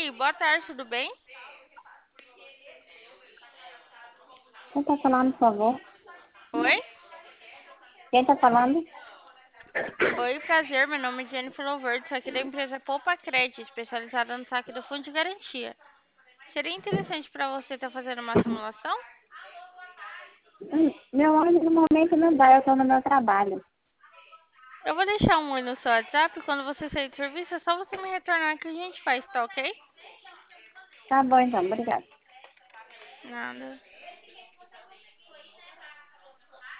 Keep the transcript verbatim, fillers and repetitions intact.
Oi, boa tarde, tudo bem? Quem tá falando, por favor? Oi? Quem tá falando? Oi, prazer, meu nome é Jennifer Loverde, sou aqui da empresa Poupa Cred, especializada no saque do fundo de garantia. Seria interessante para você estar fazendo uma simulação? Hum, Meu áudio no momento não dá, eu tô no meu trabalho. Eu vou deixar um oi no seu WhatsApp, quando você sair do serviço é só você me retornar que a gente faz, tá ok? Tá bom então, obrigada. Nada.